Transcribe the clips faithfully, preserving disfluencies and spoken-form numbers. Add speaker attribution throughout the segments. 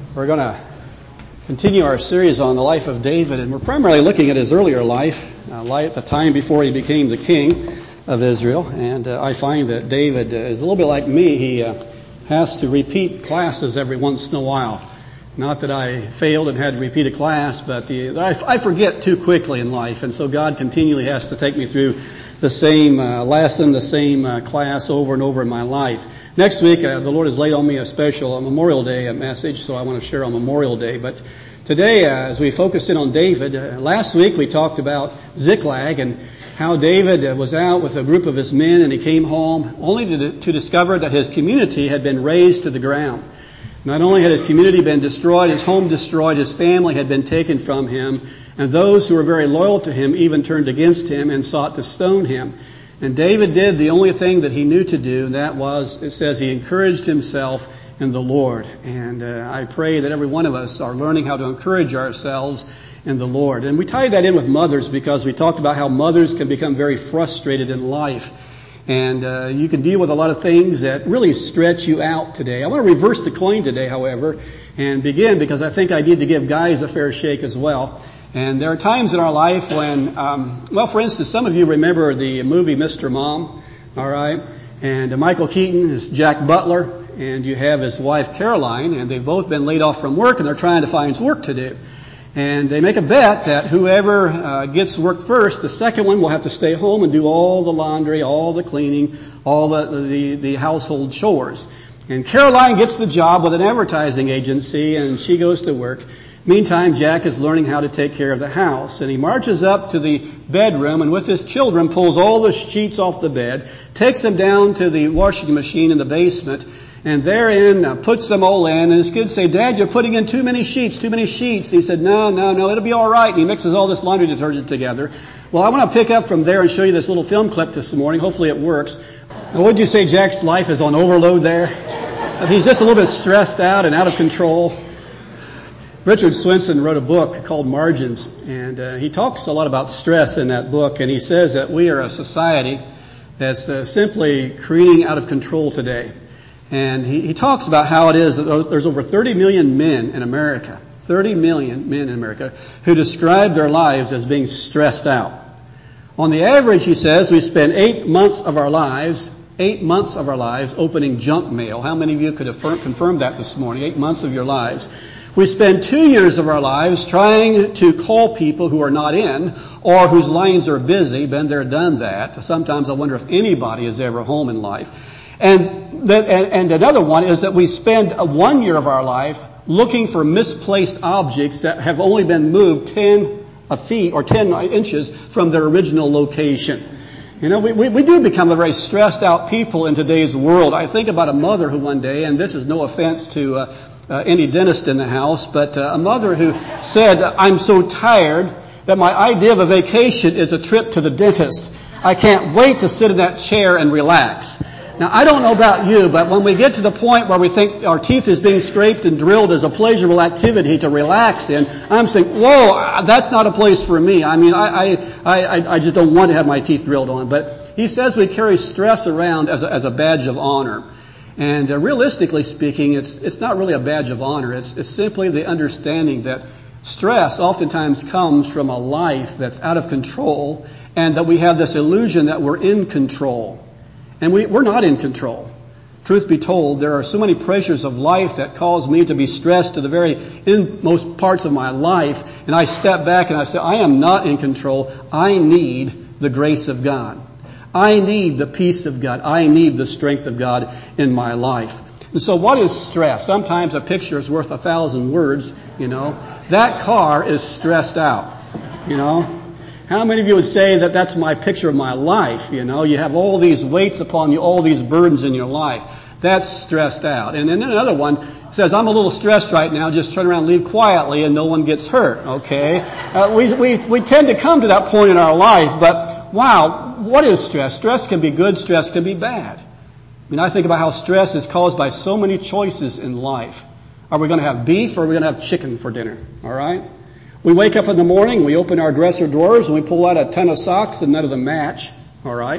Speaker 1: We're going to continue our series on the life of David, and we're primarily looking at his earlier life, uh, life the time before he became the king of Israel. And uh, I find that David uh, is a little bit like me. He uh, has to repeat classes every once in a while. Not that I failed and had to repeat a class, but the, I, I forget too quickly in life, and so God continually has to take me through the same uh, lesson, the same uh, class over and over in my life. Next week, uh, the Lord has laid on me a special a Memorial Day message, so I want to share on Memorial Day. But today, uh, as we focus in on David, uh, last week we talked about Ziklag and how David uh, was out with a group of his men, and he came home only to, to discover that his community had been razed to the ground. Not only had his community been destroyed, his home destroyed, his family had been taken from him, and those who were very loyal to him even turned against him and sought to stone him. And David did the only thing that he knew to do, and that was, it says, he encouraged himself in the Lord. And uh, I pray that every one of us are learning how to encourage ourselves in the Lord. And we tied that in with mothers because we talked about how mothers can become very frustrated in life. And uh, you can deal with a lot of things that really stretch you out today. I want to reverse the coin today, however, and begin because I think I need to give guys a fair shake as well. And there are times in our life when, um, well, for instance, some of you remember the movie Mister Mom, all right? And uh, Michael Keaton is Jack Butler, and you have his wife Caroline, and they've both been laid off from work, and they're trying to find work to do. And they make a bet that whoever uh, gets work first, the second one will have to stay home and do all the laundry, all the cleaning, all the, the, the household chores. And Caroline gets the job with an advertising agency, and she goes to work. Meantime, Jack is learning how to take care of the house, and he marches up to the bedroom and with his children pulls all the sheets off the bed, takes them down to the washing machine in the basement, and therein uh, puts them all in. And his kids say, "Dad, you're putting in too many sheets, too many sheets." And he said, no, no, no, it'll be all right. And he mixes all this laundry detergent together. Well, I want to pick up from there and show you this little film clip this morning. Hopefully it works. Now, would you say Jack's life is on overload there? He's just a little bit stressed out and out of control. Richard Swenson wrote a book called Margins, and uh, he talks a lot about stress in that book, and he says that we are a society that's uh, simply careening out of control today. And he, he talks about how it is that there's over thirty million men in America, thirty million men in America, who describe their lives as being stressed out. On the average, he says, we spend eight months of our lives, eight months of our lives opening junk mail. How many of you could affirm, confirm that this morning? Eight months of your lives. We spend two years of our lives trying to call people who are not in or whose lines are busy. Been there, done that. Sometimes I wonder if anybody is ever home in life. And, that, and, and another one is that we spend one year of our life looking for misplaced objects that have only been moved ten feet or ten inches from their original location. You know, we, we, we do become a very stressed out people in today's world. I think about a mother who one day, and this is no offense to uh, uh, any dentist in the house, but uh, a mother who said, "I'm so tired that my idea of a vacation is a trip to the dentist. I can't wait to sit in that chair and relax." Now, I don't know about you, but when we get to the point where we think our teeth is being scraped and drilled as a pleasurable activity to relax in, I'm saying, whoa, that's not a place for me. I mean, I, I, I, I just don't want to have my teeth drilled on. But he says we carry stress around as a, as a badge of honor. And uh, realistically speaking, it's, it's not really a badge of honor. It's, it's simply the understanding that stress oftentimes comes from a life that's out of control and that we have this illusion that we're in control. And we, we're not in control. Truth be told, there are so many pressures of life that cause me to be stressed to the very inmost parts of my life. And I step back and I say, I am not in control. I need the grace of God. I need the peace of God. I need the strength of God in my life. And so what is stress? Sometimes a picture is worth a thousand words, you know. That car is stressed out, you know. How many of you would say that that's my picture of my life? You know, you have all these weights upon you, all these burdens in your life. That's stressed out. And then another one says, I'm a little stressed right now, just turn around and leave quietly and no one gets hurt, okay? Uh, we, we, we tend to come to that point in our life, but wow, what is stress? Stress can be good, stress can be bad. I mean, I think about how stress is caused by so many choices in life. Are we going to have beef or are we going to have chicken for dinner? All right? We wake up in the morning, we open our dresser drawers, and we pull out a ton of socks and none of them match. All right?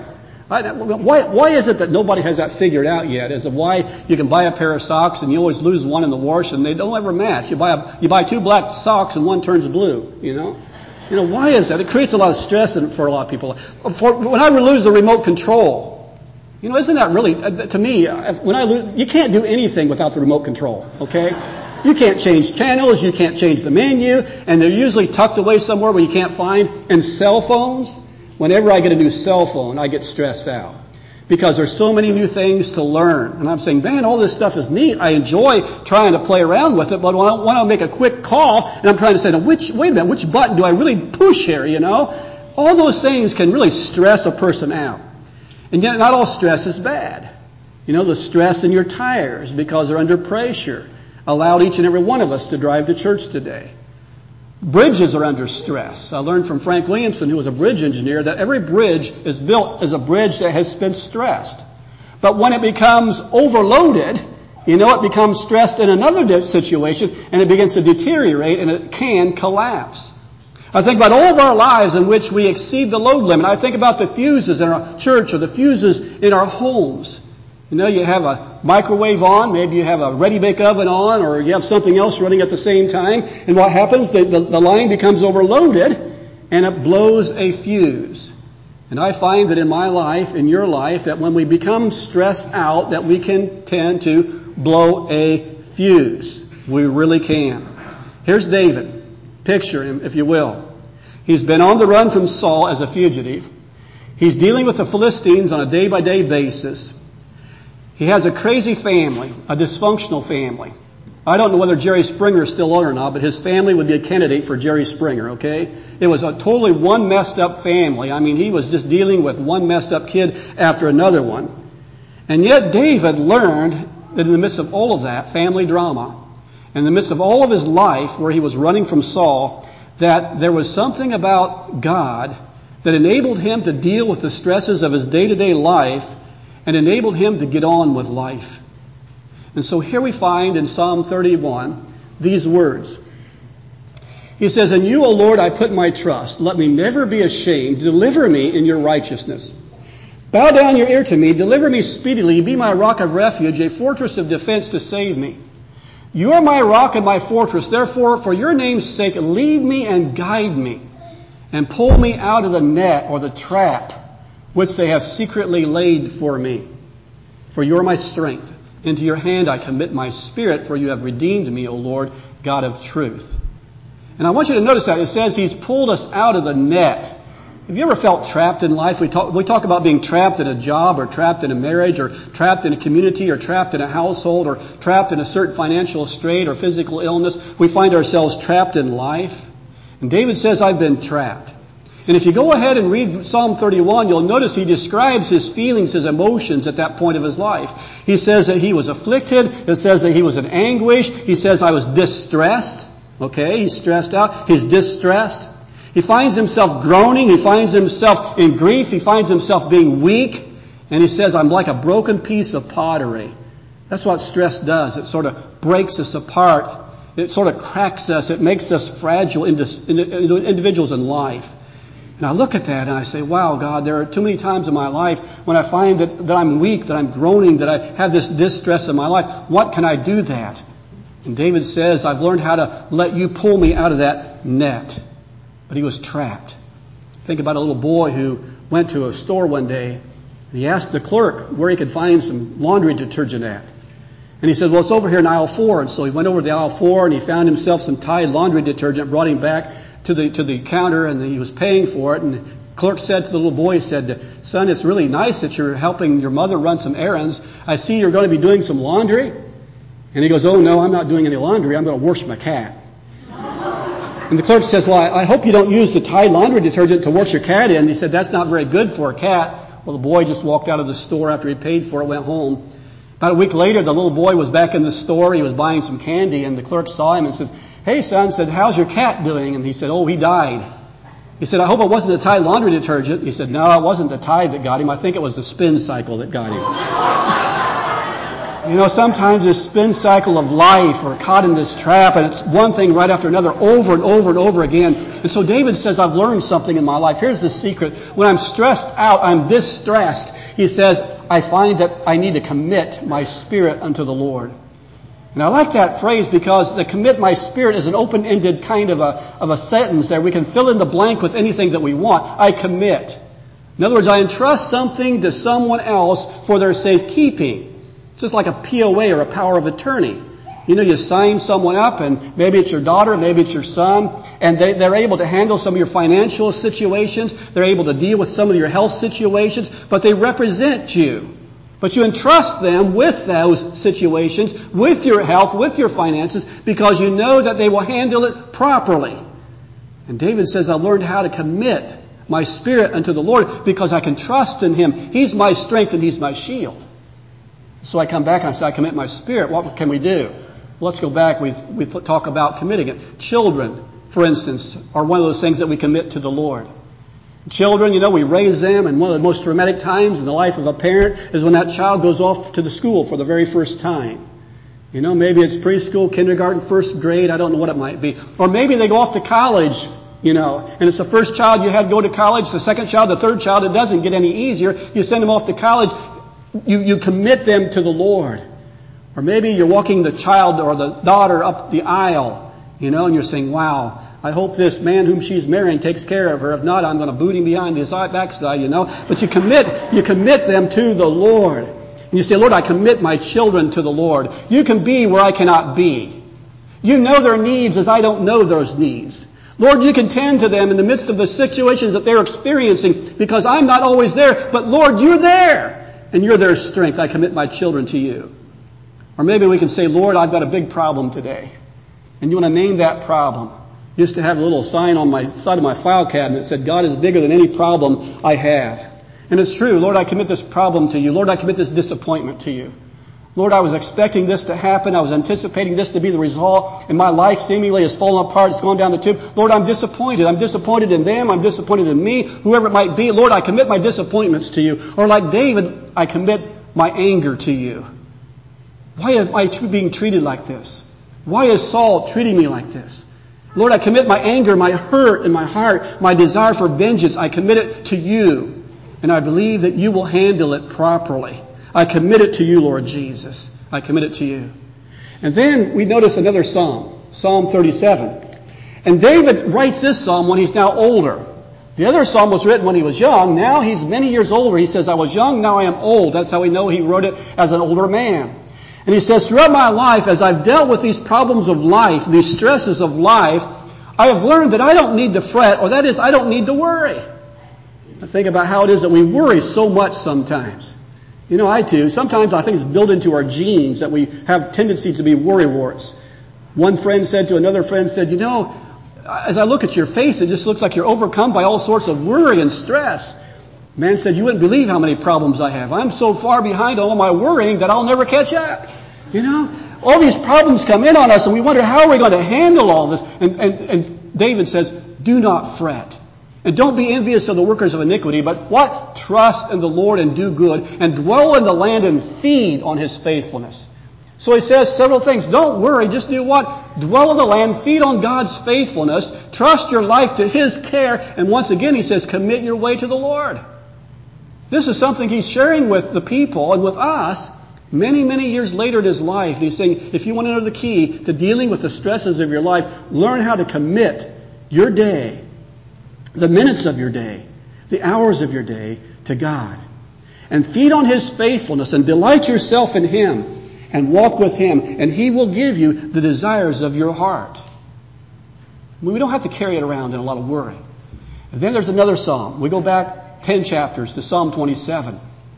Speaker 1: I, why, why is it that nobody has that figured out yet? Is it why you can buy a pair of socks and you always lose one in the wash and they don't ever match? You buy a, you buy two black socks and one turns blue, you know? You know, why is that? It creates a lot of stress for a lot of people. For, when I lose the remote control, you know, isn't that really, to me, when I lose, you can't do anything without the remote control, okay? You can't change channels, you can't change the menu, and they're usually tucked away somewhere where you can't find. And cell phones, whenever I get a new cell phone, I get stressed out. Because there's so many new things to learn. And I'm saying, man, all this stuff is neat. I enjoy trying to play around with it, but when I want to make a quick call, and I'm trying to say, now, which, wait a minute, which button do I really push here, you know? All those things can really stress a person out. And yet, not all stress is bad. You know, the stress in your tires because they're under pressure allowed each and every one of us to drive to church today. Bridges are under stress. I learned from Frank Williamson, who was a bridge engineer, that every bridge is built as a bridge that has been stressed. But when it becomes overloaded, you know, it becomes stressed in another situation, and it begins to deteriorate, and it can collapse. I think about all of our lives in which we exceed the load limit. I think about the fuses in our church or the fuses in our homes. You know, you have a microwave on, maybe you have a ready-bake oven on, or you have something else running at the same time. And what happens? The, the, the line becomes overloaded, and it blows a fuse. And I find that in my life, in your life, that when we become stressed out, that we can tend to blow a fuse. We really can. Here's David. Picture him, if you will. He's been on the run from Saul as a fugitive. He's dealing with the Philistines on a day-by-day basis. He has a crazy family, a dysfunctional family. I don't know whether Jerry Springer is still on or not, but his family would be a candidate for Jerry Springer, okay? It was a totally one messed up family. I mean, he was just dealing with one messed up kid after another one. And yet David learned that in the midst of all of that family drama, in the midst of all of his life where he was running from Saul, that there was something about God that enabled him to deal with the stresses of his day-to-day life and enabled him to get on with life. And so here we find in Psalm thirty-one these words. He says, "In you, O Lord, I put my trust. Let me never be ashamed. Deliver me in your righteousness. Bow down your ear to me. Deliver me speedily. Be my rock of refuge, a fortress of defense to save me. You are my rock and my fortress. Therefore, for your name's sake, lead me and guide me, and pull me out of the net or the trap which they have secretly laid for me. For you are my strength. Into your hand I commit my spirit, for you have redeemed me, O Lord, God of truth." And I want you to notice that. It says he's pulled us out of the net. Have you ever felt trapped in life? We talk, we talk about being trapped in a job, or trapped in a marriage, or trapped in a community, or trapped in a household, or trapped in a certain financial strait or physical illness. We find ourselves trapped in life. And David says, I've been trapped. And if you go ahead and read Psalm thirty-one, you'll notice he describes his feelings, his emotions at that point of his life. He says that he was afflicted. It says that he was in anguish. He says, I was distressed. Okay, he's stressed out. He's distressed. He finds himself groaning. He finds himself in grief. He finds himself being weak. And he says, I'm like a broken piece of pottery. That's what stress does. It sort of breaks us apart. It sort of cracks us. It makes us fragile individuals in life. And I look at that and I say, wow, God, there are too many times in my life when I find that, that I'm weak, that I'm groaning, that I have this distress in my life. What can I do that? And David says, I've learned how to let you pull me out of that net. But he was trapped. Think about a little boy who went to a store one day and he asked the clerk where he could find some laundry detergent at. And he said, well, it's over here in aisle four. And so he went over to the aisle four and he found himself some Tide laundry detergent, brought him back to the to the counter, and he was paying for it. And the clerk said to the little boy, he said, son, it's really nice that you're helping your mother run some errands. I see you're going to be doing some laundry. And he goes, oh, no, I'm not doing any laundry. I'm going to wash my cat. And the clerk says, well, I hope you don't use the Tide laundry detergent to wash your cat in. And he said, that's not very good for a cat. Well, the boy just walked out of the store after he paid for it, went home. About a week later, the little boy was back in the store. He was buying some candy, and the clerk saw him and said, hey, son, said, how's your cat doing? And he said, oh, he died. He said, I hope it wasn't the Tide laundry detergent. He said, no, it wasn't the Tide that got him. I think it was the spin cycle that got him. You know, sometimes this spin cycle of life, we're caught in this trap, and it's one thing right after another over and over and over again. And so David says, I've learned something in my life. Here's the secret. When I'm stressed out, I'm distressed. He says, I find that I need to commit my spirit unto the Lord. And I like that phrase because the commit my spirit is an open-ended kind of a, of a sentence there. We can fill in the blank with anything that we want. I commit. In other words, I entrust something to someone else for their safekeeping. It's just like a P O A or a power of attorney. You know, you sign someone up, and maybe it's your daughter, maybe it's your son, and they, they're able to handle some of your financial situations. They're able to deal with some of your health situations, but they represent you. But you entrust them with those situations, with your health, with your finances, because you know that they will handle it properly. And David says, I've learned how to commit my spirit unto the Lord because I can trust in Him. He's my strength and He's my shield. So I come back and I say, I commit my spirit. What can we do? Well, let's go back. We we talk about committing it. Children, for instance, are one of those things that we commit to the Lord. Children, you know, we raise them, and one of the most dramatic times in the life of a parent is when that child goes off to the school for the very first time. You know, maybe it's preschool, kindergarten, first grade, I don't know what it might be. Or maybe they go off to college, you know, and it's the first child you had go to college, the second child, the third child. It doesn't get any easier. You send them off to college, you, you commit them to the Lord. Or maybe you're walking the child or the daughter up the aisle, you know, and you're saying, wow, I hope this man whom she's marrying takes care of her. If not, I'm going to boot him behind his backside, you know. But you commit, you commit them to the Lord. And you say, Lord, I commit my children to the Lord. You can be where I cannot be. You know their needs as I don't know those needs. Lord, you can tend to them in the midst of the situations that they're experiencing because I'm not always there. But Lord, you're there. And you're their strength. I commit my children to you. Or maybe we can say, Lord, I've got a big problem today. And you want to name that problem. Used to have a little sign on my side of my file cabinet that said, God is bigger than any problem I have. And it's true. Lord, I commit this problem to you. Lord, I commit this disappointment to you. Lord, I was expecting this to happen. I was anticipating this to be the result. And my life seemingly has fallen apart. It's gone down the tube. Lord, I'm disappointed. I'm disappointed in them. I'm disappointed in me. Whoever it might be. Lord, I commit my disappointments to you. Or like David, I commit my anger to you. Why am I being treated like this? Why is Saul treating me like this? Lord, I commit my anger, my hurt in my heart, my desire for vengeance. I commit it to you. And I believe that you will handle it properly. I commit it to you, Lord Jesus. I commit it to you. And then we notice another psalm, Psalm thirty-seven. And David writes this psalm when he's now older. The other psalm was written when he was young. Now he's many years older. He says, I was young, now I am old. That's how we know he wrote it as an older man. And he says, throughout my life, as I've dealt with these problems of life, these stresses of life, I have learned that I don't need to fret, or that is, I don't need to worry. I think about how it is that we worry so much sometimes. You know, I do. Sometimes I think it's built into our genes that we have tendency to be worrywarts. One friend said to another friend, said, you know, as I look at your face, it just looks like you're overcome by all sorts of worry and stress. Man said, you wouldn't believe how many problems I have. I'm so far behind all my worrying that I'll never catch up. You know, all these problems come in on us and we wonder how are we going to handle all this. And, and, and David says, do not fret. And don't be envious of the workers of iniquity, but what? Trust in the Lord and do good and dwell in the land and feed on His faithfulness. So he says several things. Don't worry. Just do what? Dwell in the land. Feed on God's faithfulness. Trust your life to His care. And once again, he says, commit your way to the Lord. This is something he's sharing with the people and with us many, many years later in his life. And he's saying, if you want to know the key to dealing with the stresses of your life, learn how to commit your day, the minutes of your day, the hours of your day to God. And feed on His faithfulness and delight yourself in Him and walk with Him. And He will give you the desires of your heart. We don't have to carry it around in a lot of worry. And then there's another psalm. We go back ten chapters to Psalm twenty-seven.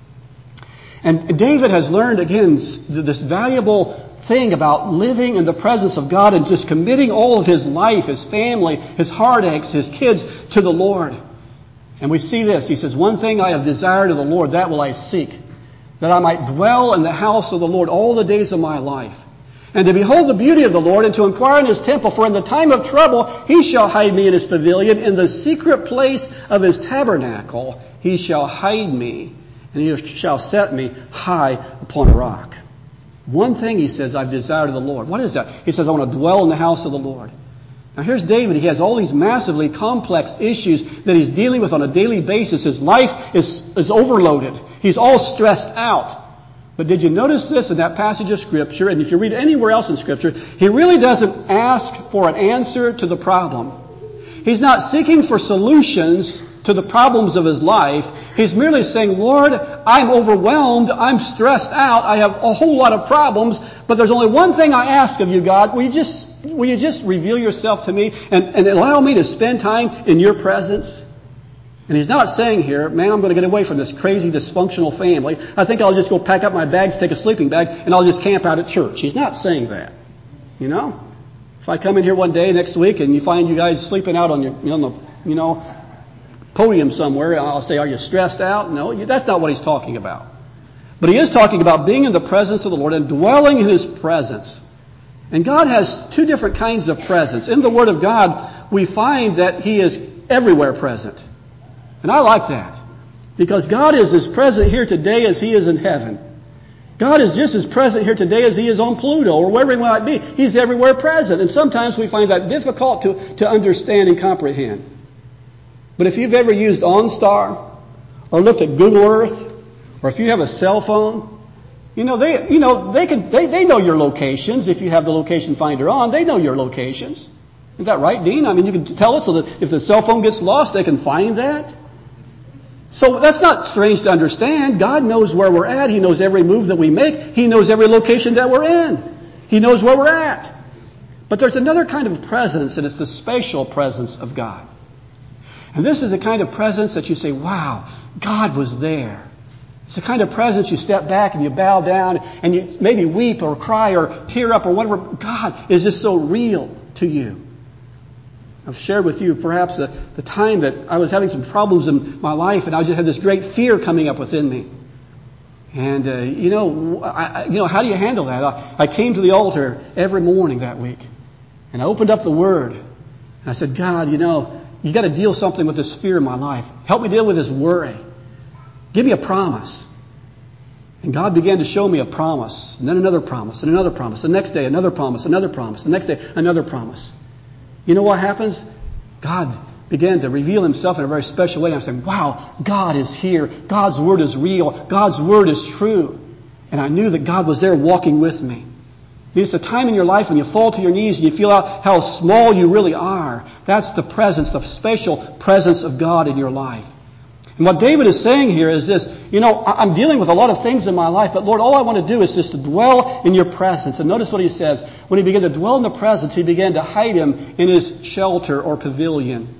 Speaker 1: And David has learned, again, this valuable thing about living in the presence of God and just committing all of his life, his family, his heartaches, his kids to the Lord. And we see this. He says, one thing I have desired of the Lord, that will I seek, that I might dwell in the house of the Lord all the days of my life, and to behold the beauty of the Lord, and to inquire in His temple. For in the time of trouble He shall hide me in His pavilion. In the secret place of His tabernacle He shall hide me, and He shall set me high upon a rock. One thing, he says, I've desired of the Lord. What is that? He says, I want to dwell in the house of the Lord. Now here's David. He has all these massively complex issues that he's dealing with on a daily basis. His life is, is overloaded. He's all stressed out. But did you notice this in that passage of Scripture? And if you read anywhere else in Scripture, he really doesn't ask for an answer to the problem. He's not seeking for solutions to the problems of his life. He's merely saying, Lord, I'm overwhelmed. I'm stressed out. I have a whole lot of problems. But there's only one thing I ask of you, God. Will you just, will you just reveal yourself to me and, and allow me to spend time in your presence? And he's not saying here, man, I'm going to get away from this crazy dysfunctional family. I think I'll just go pack up my bags, take a sleeping bag, and I'll just camp out at church. He's not saying that. You know? If I come in here one day next week and you find you guys sleeping out on your, you know, on the, you know, podium somewhere, I'll say, are you stressed out? No, that's not what he's talking about. But he is talking about being in the presence of the Lord and dwelling in his presence. And God has two different kinds of presence. In the Word of God, we find that he is everywhere present. And I like that. Because God is as present here today as he is in heaven. God is just as present here today as he is on Pluto or wherever he might be. He's everywhere present. And sometimes we find that difficult to, to understand and comprehend. But if you've ever used OnStar or looked at Google Earth, or if you have a cell phone, you know, they, you know, they can, they, they know your locations. If you have the location finder on, they know your locations. Isn't that right, Dean? I mean, you can tell it so that if the cell phone gets lost, they can find that. So that's not strange to understand. God knows where we're at. He knows every move that we make. He knows every location that we're in. He knows where we're at. But there's another kind of presence, and it's the spatial presence of God. And this is a kind of presence that you say, wow, God was there. It's the kind of presence you step back and you bow down and you maybe weep or cry or tear up or whatever. God is just so real to you. I've shared with you perhaps the, the time that I was having some problems in my life and I just had this great fear coming up within me. And, uh, you know, I, you know, how do you handle that? I, I came to the altar every morning that week and I opened up the Word and I said, God, you know, you got to deal something with this fear in my life. Help me deal with this worry. Give me a promise. And God began to show me a promise, and then another promise, and another promise. The next day, another promise, another promise. The next day, another promise. You know what happens? God began to reveal himself in a very special way. And I'm saying, wow, God is here. God's Word is real. God's Word is true. And I knew that God was there walking with me. It's a time in your life when you fall to your knees and you feel out how small you really are. That's the presence, the special presence of God in your life. And what David is saying here is this, you know, I'm dealing with a lot of things in my life, but Lord, all I want to do is just to dwell in your presence. And notice what he says. When he began to dwell in the presence, he began to hide him in his shelter or pavilion.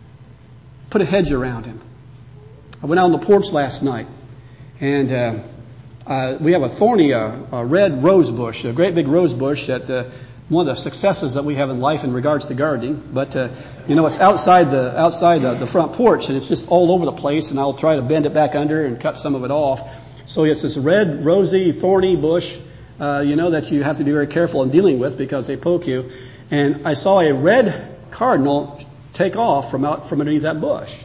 Speaker 1: Put a hedge around him. I went out on the porch last night, and uh, uh, we have a thorny uh, a red rose bush, a great big rose bush that uh, one of the successes that we have in life in regards to gardening. But, uh, you know, it's outside the outside the, the front porch, and it's just all over the place, and I'll try to bend it back under and cut some of it off. So it's this red, rosy, thorny bush, uh, you know, that you have to be very careful in dealing with because they poke you. And I saw a red cardinal take off from out from underneath that bush.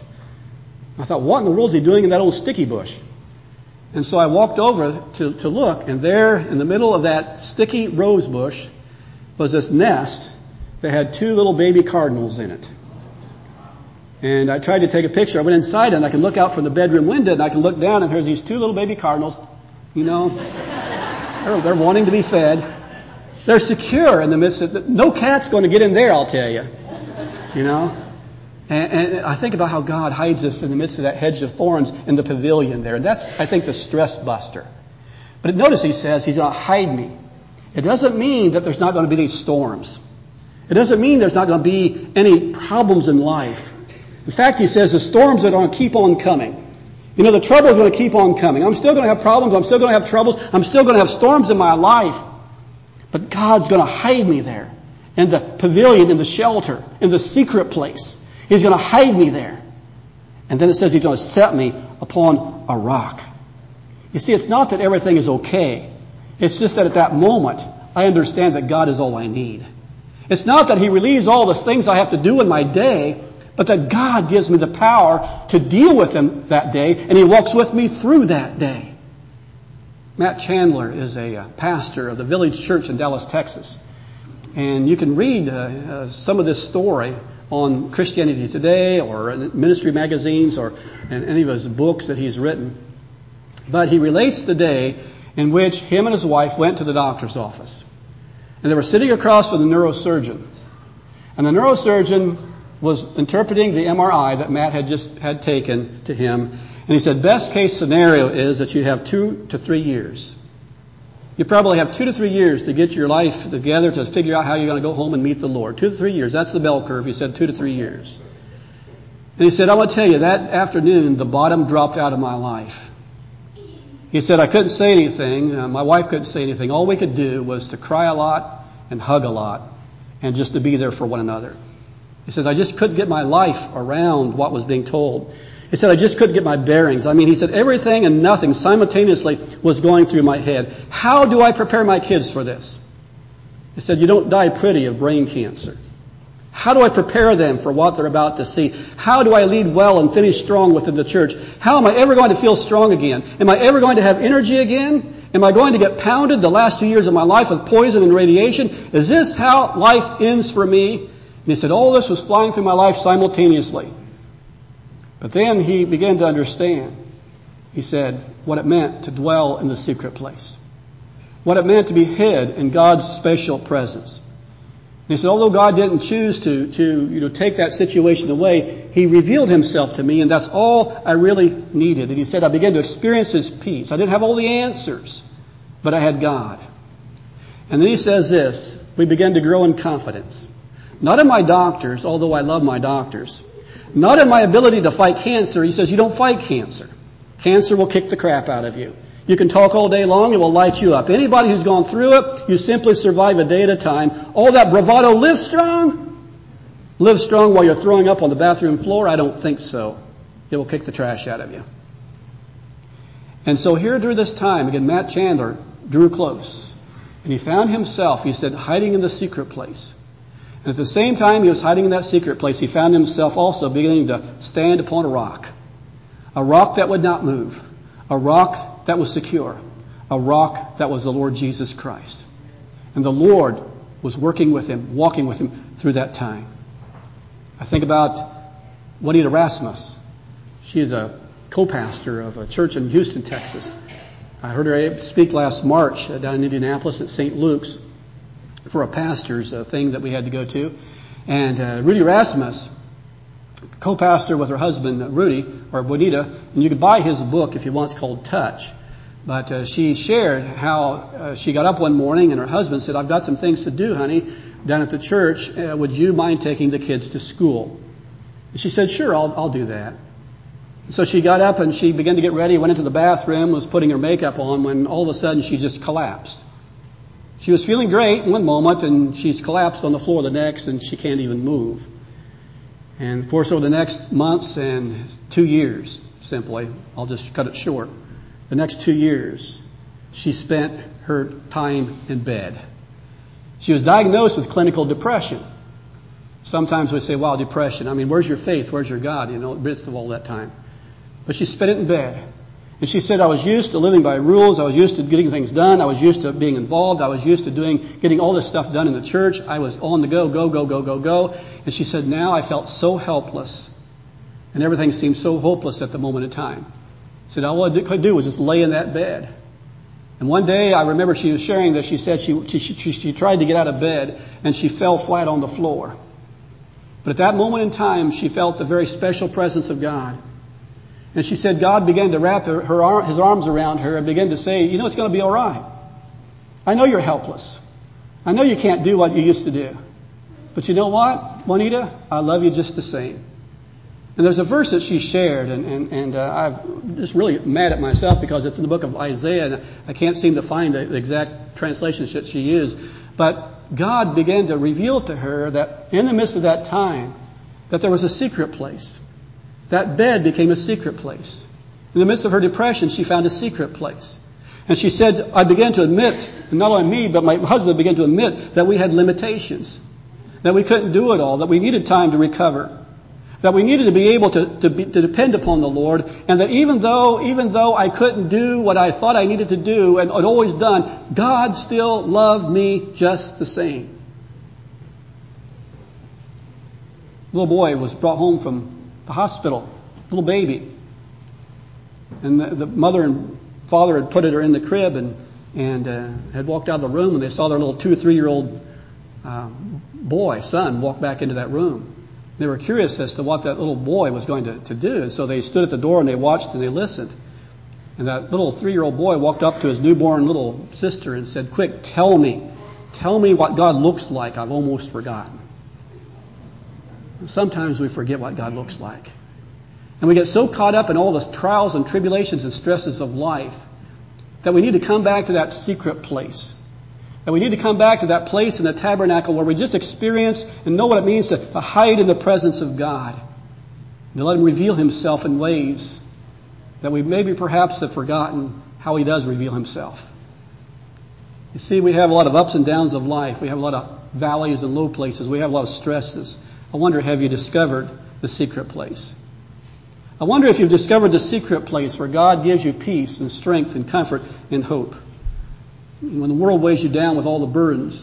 Speaker 1: I thought, what in the world is he doing in that old sticky bush? And so I walked over to, to look, and there in the middle of that sticky rose bush was this nest that had two little baby cardinals in it. And I tried to take a picture. I went inside and I could look out from the bedroom window and I could look down and there's these two little baby cardinals, you know, they're, they're wanting to be fed. They're secure in the midst of, no cat's going to get in there, I'll tell you, you know. And, and I think about how God hides us in the midst of that hedge of thorns in the pavilion there. And that's, I think, the stress buster. But notice he says he's going to hide me. It doesn't mean that there's not going to be any storms. It doesn't mean there's not going to be any problems in life. In fact, he says the storms are going to keep on coming. You know, the trouble is going to keep on coming. I'm still going to have problems. I'm still going to have troubles. I'm still going to have storms in my life. But God's going to hide me there in the pavilion, in the shelter, in the secret place. He's going to hide me there. And then it says he's going to set me upon a rock. You see, it's not that everything is okay. It's just that at that moment, I understand that God is all I need. It's not that he relieves all the things I have to do in my day, but that God gives me the power to deal with them that day, and he walks with me through that day. Matt Chandler is a uh, pastor of the Village Church in Dallas, Texas. And you can read uh, uh, some of this story on Christianity Today or ministry magazines or in any of his books that he's written. But he relates the day in which him and his wife went to the doctor's office. And they were sitting across from the neurosurgeon. And the neurosurgeon was interpreting the M R I that Matt had just had taken to him. And he said, best case scenario is that you have two to three years. You probably have two to three years to get your life together to figure out how you're going to go home and meet the Lord. Two to three years. That's the bell curve. He said two to three years. And he said, I want to tell you, that afternoon, the bottom dropped out of my life. He said, I couldn't say anything. Uh, my wife couldn't say anything. All we could do was to cry a lot and hug a lot and just to be there for one another. He says, I just couldn't get my life around what was being told. He said, I just couldn't get my bearings. I mean, he said, everything and nothing simultaneously was going through my head. How do I prepare my kids for this? He said, you don't die pretty of brain cancer. How do I prepare them for what they're about to see? How do I lead well and finish strong within the church? How am I ever going to feel strong again? Am I ever going to have energy again? Am I going to get pounded the last two years of my life with poison and radiation? Is this how life ends for me? And he said, all this was flying through my life simultaneously. But then he began to understand, he said, what it meant to dwell in the secret place. What it meant to be hid in God's special presence. And he said, although God didn't choose to, to, you know, take that situation away, He revealed Himself to me, and that's all I really needed. And he said, I began to experience His peace. I didn't have all the answers, but I had God. And then he says this, we began to grow in confidence. Not in my doctors, although I love my doctors. Not in my ability to fight cancer. He says, you don't fight cancer. Cancer will kick the crap out of you. You can talk all day long, it will light you up. Anybody who's gone through it, you simply survive a day at a time. All that bravado, live strong. Live strong while you're throwing up on the bathroom floor? I don't think so. It will kick the trash out of you. And so here during this time, again, Matt Chandler drew close. And he found himself, he said, hiding in the secret place. And at the same time he was hiding in that secret place, he found himself also beginning to stand upon a rock. A rock that would not move. A rock that was secure. A rock that was the Lord Jesus Christ. And the Lord was working with him, walking with him through that time. I think about Juanita Rasmus. She is a co-pastor of a church in Houston, Texas. I heard her speak last March down in Indianapolis at Saint Luke's for a pastor's uh, thing that we had to go to. And uh, Rudy Rasmus, co-pastor with her husband, Rudy, or Juanita, and you could buy his book if you want. It's called Touch. But uh, she shared how uh, she got up one morning and her husband said, I've got some things to do, honey, down at the church. Uh, would you mind taking the kids to school? And she said, sure, I'll, I'll do that. So she got up and she began to get ready, went into the bathroom, was putting her makeup on when all of a sudden she just collapsed. She was feeling great one moment and she's collapsed on the floor the next and she can't even move. And of course over the next months and two years, simply, I'll just cut it short, the next two years, she spent her time in bed. She was diagnosed with clinical depression. Sometimes we say, wow, depression. I mean, where's your faith? Where's your God? You know, in the midst of all that time. But she spent it in bed. And she said, I was used to living by rules. I was used to getting things done. I was used to being involved. I was used to doing, getting all this stuff done in the church. I was on the go, go, go, go, go, go. And she said, now I felt so helpless. And everything seemed so hopeless at the moment in time. She said, all I could do was just lay in that bed. And one day I remember she was sharing that she said she, she, she, she tried to get out of bed and she fell flat on the floor. But at that moment in time, she felt the very special presence of God. And she said God began to wrap her, her, his arms around her and began to say, you know, it's going to be all right. I know you're helpless. I know you can't do what you used to do. But you know what, Juanita? I love you just the same. And there's a verse that she shared, and, and, and uh, I'm just really mad at myself because it's in the book of Isaiah, and I can't seem to find the exact translation that she used. But God began to reveal to her that in the midst of that time, that there was a secret place. That bed became a secret place. In the midst of her depression, she found a secret place. And she said, I began to admit, and not only me, but my husband began to admit that we had limitations, that we couldn't do it all, that we needed time to recover. That we needed to be able to, to, be, to depend upon the Lord, and that even though, even though I couldn't do what I thought I needed to do and had always done, God still loved me just the same. Little boy was brought home from the hospital, little baby. And the, the mother and father had put her in the crib and, and uh, had walked out of the room, and they saw their little two or three-year-old uh, boy, son, walk back into that room. They were curious as to what that little boy was going to, to do. And so they stood at the door and they watched and they listened. And that little three-year-old boy walked up to his newborn little sister and said, "Quick, tell me. Tell me what God looks like. I've almost forgotten." Sometimes we forget what God looks like. And we get so caught up in all the trials and tribulations and stresses of life that we need to come back to that secret place. And we need to come back to that place in the tabernacle where we just experience and know what it means to, to hide in the presence of God. And to let Him reveal Himself in ways that we maybe perhaps have forgotten how He does reveal Himself. You see, we have a lot of ups and downs of life. We have a lot of valleys and low places. We have a lot of stresses. I wonder, have you discovered the secret place? I wonder if you've discovered the secret place where God gives you peace and strength and comfort and hope. When the world weighs you down with all the burdens,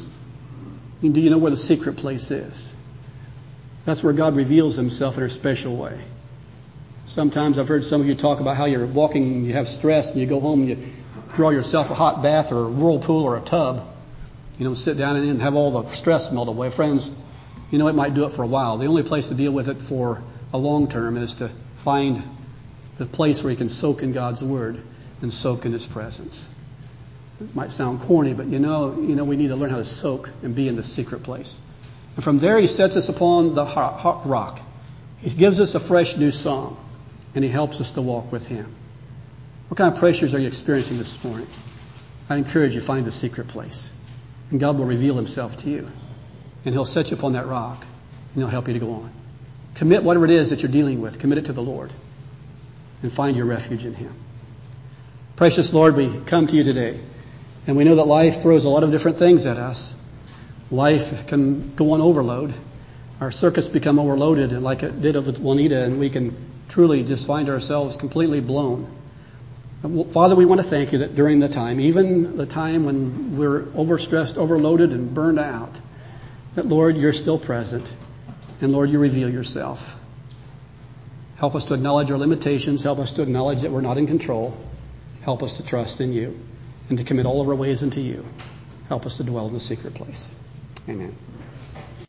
Speaker 1: do you know where the secret place is? That's where God reveals Himself in a special way. Sometimes I've heard some of you talk about how you're walking and you have stress and you go home and you draw yourself a hot bath or a whirlpool or a tub. You know, sit down in it and have all the stress melt away. Friends, you know, it might do it for a while. The only place to deal with it for a long term is to find the place where you can soak in God's Word and soak in His presence. It might sound corny, but you know, you know, we need to learn how to soak and be in the secret place. And from there, He sets us upon the hot rock. He gives us a fresh new song, and He helps us to walk with Him. What kind of pressures are you experiencing this morning? I encourage you, find the secret place, and God will reveal Himself to you, and He'll set you upon that rock, and He'll help you to go on. Commit whatever it is that you're dealing with. Commit it to the Lord, and find your refuge in Him. Precious Lord, we come to You today. And we know that life throws a lot of different things at us. Life can go on overload. Our circuits become overloaded like it did with Juanita, and we can truly just find ourselves completely blown. Father, we want to thank You that during the time, even the time when we're overstressed, overloaded, and burned out, that, Lord, You're still present. And, Lord, You reveal Yourself. Help us to acknowledge our limitations. Help us to acknowledge that we're not in control. Help us to trust in You and to commit all of our ways into You. Help us to dwell in the secret place. Amen.